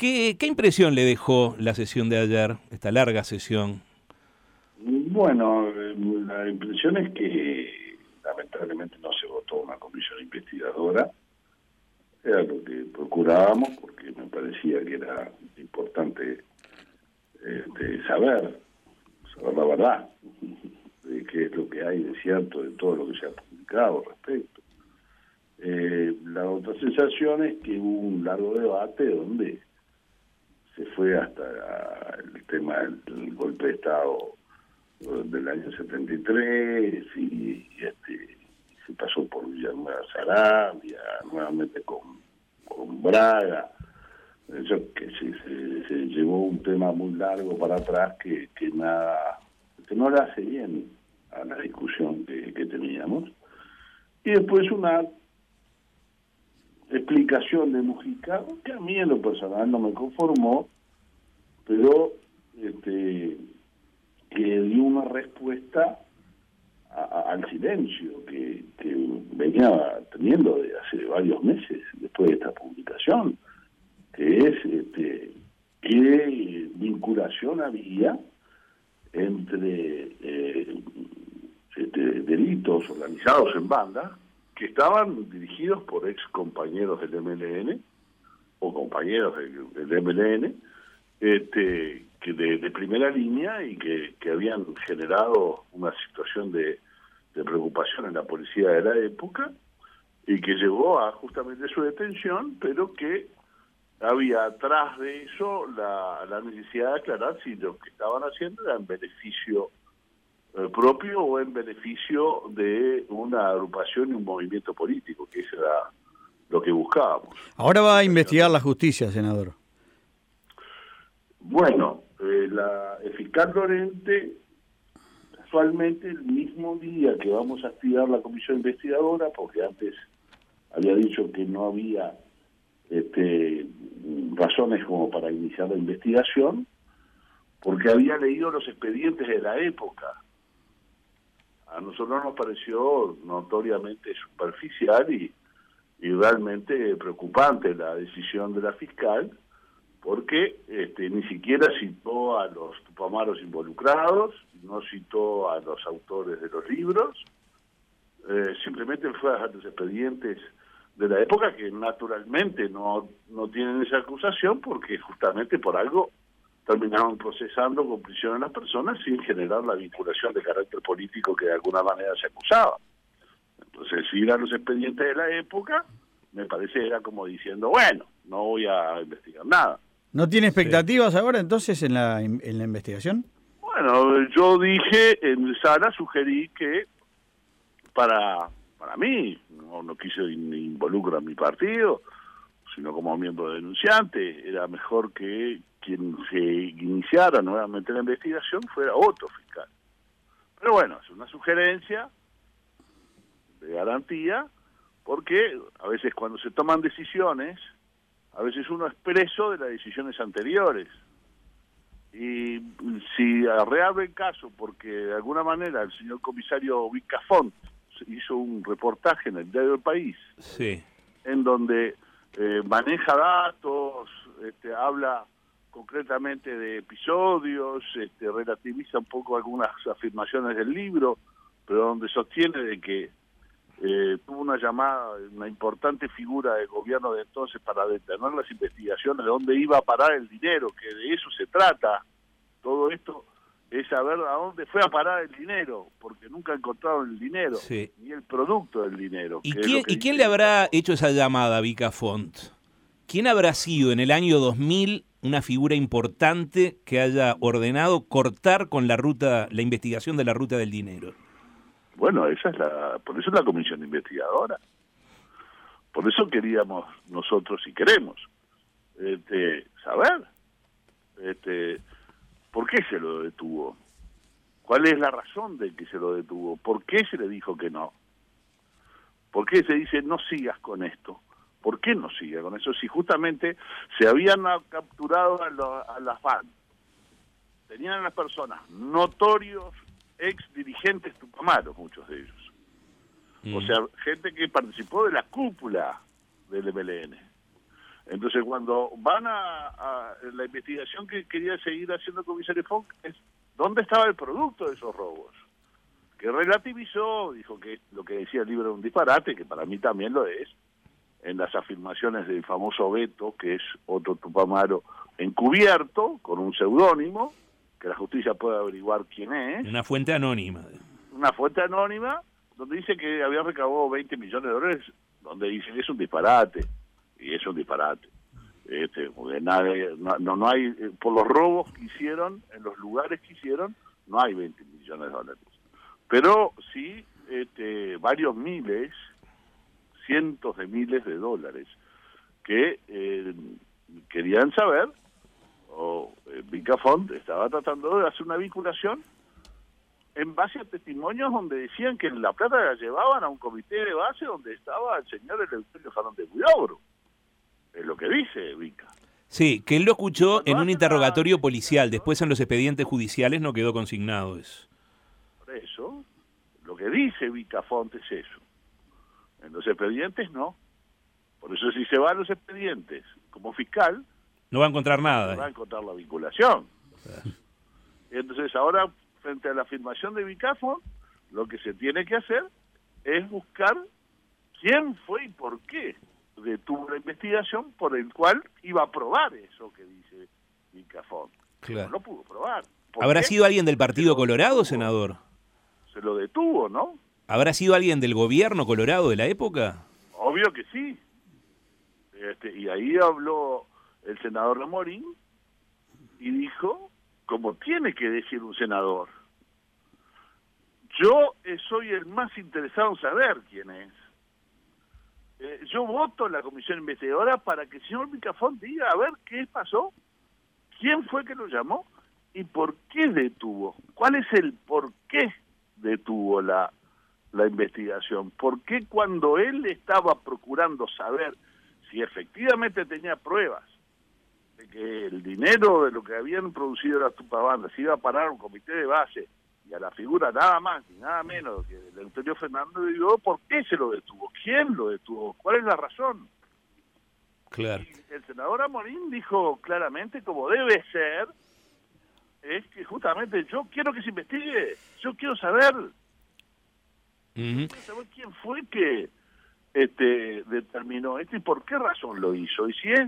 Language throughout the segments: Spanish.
¿Qué impresión le dejó la sesión de ayer, esta larga sesión? Bueno, la impresión es que lamentablemente no se votó una comisión investigadora. Era lo que procurábamos, porque me parecía que era importante saber la verdad de qué es lo que hay de cierto de todo lo que se ha publicado al respecto. La otra sensación es que hubo un largo debate donde se fue hasta el tema del golpe de Estado del año 73 y se pasó por Villanueva Saravia, nuevamente con Braga. Eso que se llevó un tema muy largo para atrás que no le hace bien a la discusión que teníamos. Y después una explicación de Mujica que a mí en lo personal no me conformó, pero que dio una respuesta al silencio que venía teniendo de hace varios meses después de esta publicación, que es qué vinculación había entre delitos organizados en bandas que estaban dirigidos por ex compañeros del MLN o compañeros del MLN que de primera línea y que habían generado una situación de preocupación en la policía de la época y que llevó a justamente su detención, pero que había atrás de eso la necesidad de aclarar si lo que estaban haciendo era en beneficio propio o en beneficio de una agrupación y un movimiento político, que eso era lo que buscábamos. Ahora va a investigar la justicia, senador. Bueno, el fiscal Lorente, casualmente el mismo día que vamos a activar la comisión investigadora, porque antes había dicho que no había razones como para iniciar la investigación, porque había leído los expedientes de la época. A nosotros nos pareció notoriamente superficial y realmente preocupante la decisión de la fiscal, porque ni siquiera citó a los tupamaros involucrados, no citó a los autores de los libros, simplemente fue a los expedientes de la época que naturalmente no tienen esa acusación porque justamente por algo terminaron procesando con prisión a las personas sin generar la vinculación de carácter político que de alguna manera se acusaba. Entonces, ir a los expedientes de la época, me parece era como diciendo, bueno, no voy a investigar nada. ¿No tiene expectativas ahora entonces en la investigación? Bueno, yo dije en sala, sugerí que para mí, no quise involucrar a mi partido, sino como miembro denunciante, era mejor que quien se iniciara nuevamente la investigación fuera otro fiscal. Pero bueno, es una sugerencia de garantía, porque a veces cuando se toman decisiones, a veces uno es preso de las decisiones anteriores. Y si reabre el caso, porque de alguna manera el señor comisario Vicafont hizo un reportaje en el diario El País, sí, en donde maneja datos, habla concretamente de episodios, relativiza un poco algunas afirmaciones del libro, pero donde sostiene de que tuvo una llamada, una importante figura del gobierno de entonces para detener las investigaciones de dónde iba a parar el dinero, que de eso se trata. Todo esto es saber a dónde fue a parar el dinero, porque nunca encontraron el dinero, sí, ni el producto del dinero. ¿Y quién le habrá hecho esa llamada a Vicafont? ¿Quién habrá sido en el año 2000 una figura importante que haya ordenado cortar con la investigación de la ruta del dinero? Bueno, por eso es la comisión investigadora. Por eso queríamos nosotros, y queremos, saber por qué se lo detuvo. ¿Cuál es la razón de que se lo detuvo? ¿Por qué se le dijo que no? ¿Por qué se dice no sigas con esto? ¿Por qué no sigue con eso? Si justamente se habían capturado a las FARC, tenían a las personas notorios ex dirigentes tupamaros, muchos de ellos. O sea, gente que participó de la cúpula del MLN. Entonces, cuando van a la investigación que quería seguir haciendo el comisario Font, es dónde estaba el producto de esos robos. Que relativizó, dijo que lo que decía el libro era un disparate, que para mí también lo es, en las afirmaciones del famoso Beto, que es otro Tupamaro encubierto, con un seudónimo, que la justicia puede averiguar quién es. Una fuente anónima. Una fuente anónima, donde dice que había recaudado $20 millones, donde dice que es un disparate, y es un disparate. Porque no hay, por los robos que hicieron, en los lugares que hicieron, no hay $20 millones. Pero sí varios miles, cientos de miles de dólares que querían saber, o Vicafont estaba tratando de hacer una vinculación en base a testimonios donde decían que la plata la llevaban a un comité de base donde estaba el señor Eleuterio Fernández Huidobro. Es lo que dice Vica. Sí, que él lo escuchó en un interrogatorio policial, después en los expedientes judiciales no quedó consignado eso. Por eso, lo que dice Vicafont es eso. En los expedientes no. Por eso si se va a los expedientes como fiscal, no va a encontrar nada. No va a encontrar la vinculación. Entonces ahora, frente a la afirmación de Vicafont, lo que se tiene que hacer es buscar quién fue y por qué detuvo la investigación por el cual iba a probar eso que dice Vicafont. Claro. No lo pudo probar. ¿Habrá sido alguien del Partido Colorado, senador? Se lo detuvo, ¿no? ¿Habrá sido alguien del gobierno colorado de la época? Obvio que sí. Y ahí habló el senador Amorín y dijo, como tiene que decir un senador, yo soy el más interesado en saber quién es. Yo voto en la comisión investigadora para que el señor Vicafont diga a ver qué pasó, quién fue que lo llamó y por qué detuvo. ¿Cuál es el por qué detuvo la investigación? ¿Por qué cuando él estaba procurando saber si efectivamente tenía pruebas de que el dinero de lo que habían producido las tupabandas se iba a parar a un comité de base y a la figura nada más ni nada menos que el Eleuterio Fernández Huidobro, ¿por qué se lo detuvo? ¿Quién lo detuvo? ¿Cuál es la razón? Claro. Y el senador Amorín dijo claramente, como debe ser, es que justamente yo quiero que se investigue, yo quiero saber, quiero saber quién fue que determinó esto y por qué razón lo hizo, y si es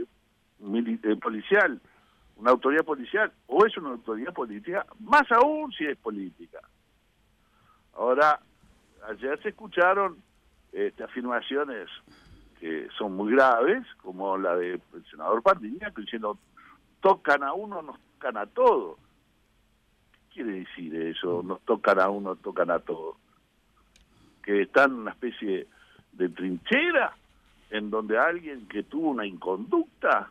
de policial, una autoridad policial, o es una autoridad política, más aún si es política. Ahora, ayer se escucharon afirmaciones que son muy graves, como la del senador Pardiña, diciendo, tocan a uno, nos tocan a todos. ¿Qué quiere decir eso? Nos tocan a uno, tocan a todos. Que están en una especie de trinchera, en donde alguien que tuvo una inconducta,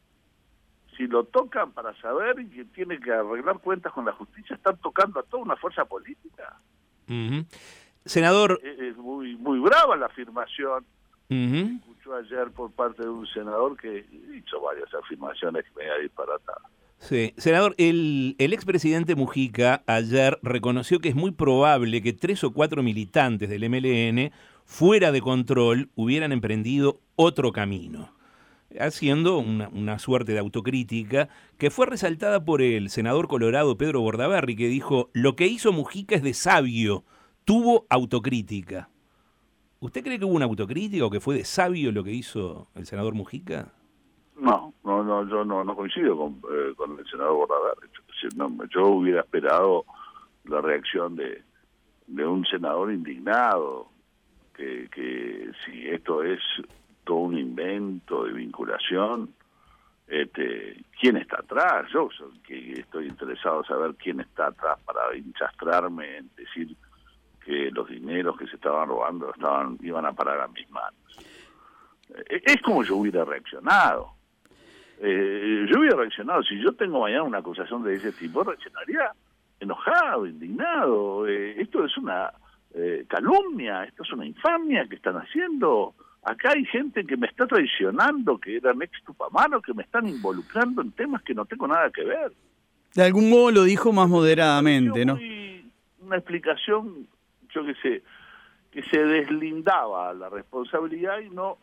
si lo tocan para saber y que tiene que arreglar cuentas con la justicia, están tocando a toda una fuerza política. Senador... Es muy, muy brava la afirmación. Escuchó ayer por parte de un senador que hizo varias afirmaciones que me disparatadas. Sí, senador, el expresidente Mujica ayer reconoció que es muy probable que 3 o 4 militantes del MLN, fuera de control, hubieran emprendido otro camino, haciendo una suerte de autocrítica que fue resaltada por el senador colorado Pedro Bordaberry, que dijo, lo que hizo Mujica es de sabio, tuvo autocrítica. ¿Usted cree que hubo una autocrítica o que fue de sabio lo que hizo el senador Mujica? No, yo no coincido con el senador Bordaberry. Yo hubiera esperado la reacción de un senador indignado, que si esto es todo un invento de vinculación, ¿quién está atrás? Yo que estoy interesado en saber quién está atrás para enchastrarme en decir que los dineros que se estaban robando iban a parar a mis manos. Es como yo hubiera reaccionado. Yo hubiera reaccionado, si yo tengo mañana una acusación de ese tipo, reaccionaría enojado, indignado. Esto es una calumnia, esto es una infamia que están haciendo. Acá hay gente que me está traicionando, que eran ex tupamaros, que me están involucrando en temas que no tengo nada que ver. De algún modo lo dijo más moderadamente, ¿no? Una explicación, yo qué sé, que se deslindaba la responsabilidad y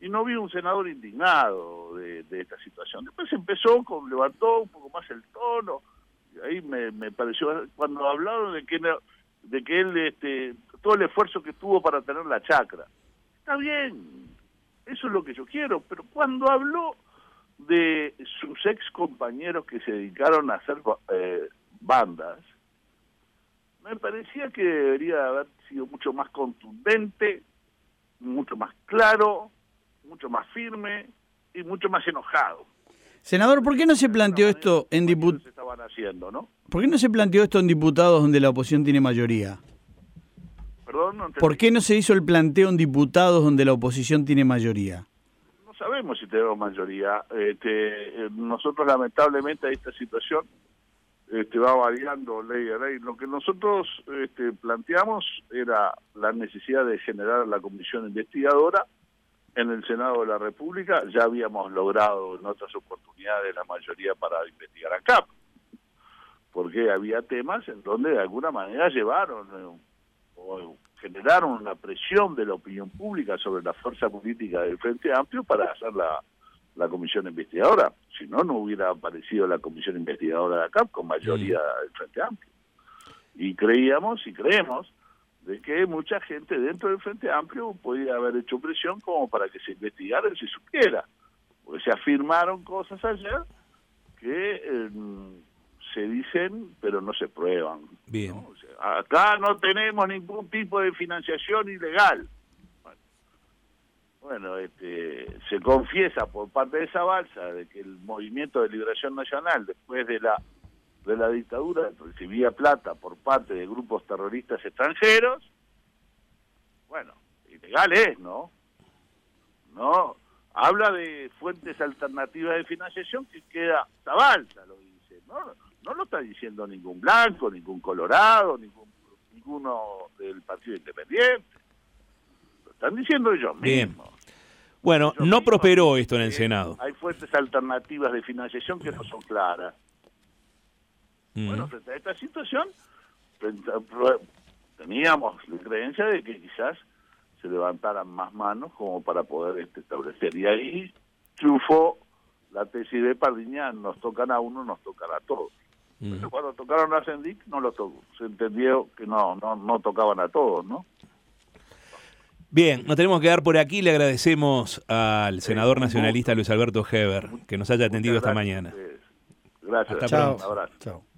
y no vi un senador indignado de esta situación. Después levantó un poco más el tono, y ahí me pareció, cuando hablaron de que él, todo el esfuerzo que tuvo para tener la chacra. Está bien, eso es lo que yo quiero, pero cuando habló de sus ex compañeros que se dedicaron a hacer bandas, me parecía que debería haber sido mucho más contundente, mucho más claro, mucho más firme y mucho más enojado. Senador, ¿por qué no se planteó esto en diputados? Estaban haciendo, ¿no? ¿Por qué no se planteó esto en diputados donde la oposición tiene mayoría? Perdón, no entendí. ¿Por qué no se hizo el planteo en diputados donde la oposición tiene mayoría? No sabemos si tenemos mayoría. Nosotros lamentablemente esta situación va variando ley a ley. Lo que nosotros planteamos era la necesidad de generar la comisión investigadora en el Senado de la República. Ya habíamos logrado en otras oportunidades la mayoría para investigar a CAP, porque había temas en donde de alguna manera llevaron o generaron una presión de la opinión pública sobre la fuerza política del Frente Amplio para hacer la comisión investigadora. Si no, no hubiera aparecido la comisión investigadora de ACAP con mayoría del Frente Amplio. Y creemos de que mucha gente dentro del Frente Amplio podía haber hecho presión como para que se investigara y se supiera. Porque se afirmaron cosas ayer que se dicen, pero no se prueban. Bien. ¿No? O sea, acá no tenemos ningún tipo de financiación ilegal. Bueno, se confiesa por parte de esa balsa de que el Movimiento de Liberación Nacional, después de la dictadura, recibía plata por parte de grupos terroristas extranjeros. Bueno, ilegal es, ¿no? No, habla de fuentes alternativas de financiación que queda, esa balsa lo dice, no lo está diciendo ningún blanco, ningún colorado, ninguno del Partido Independiente. Lo están diciendo ellos mismos. Bueno, no prosperó esto en el Senado. Hay fuentes alternativas de financiación que no son claras. Bueno, frente a esta situación, teníamos la creencia de que quizás se levantaran más manos como para poder establecer. Y ahí triunfó la tesis de Pardiñán: nos tocan a uno, nos tocan a todos. Pero cuando tocaron a Sendic, no lo tocó. Se entendió que no tocaban a todos, ¿no? Bien, nos tenemos que dar por aquí. Le agradecemos al senador nacionalista Luis Alberto Heber que nos haya atendido esta mañana. Gracias. Hasta pronto. Un abrazo. Chao.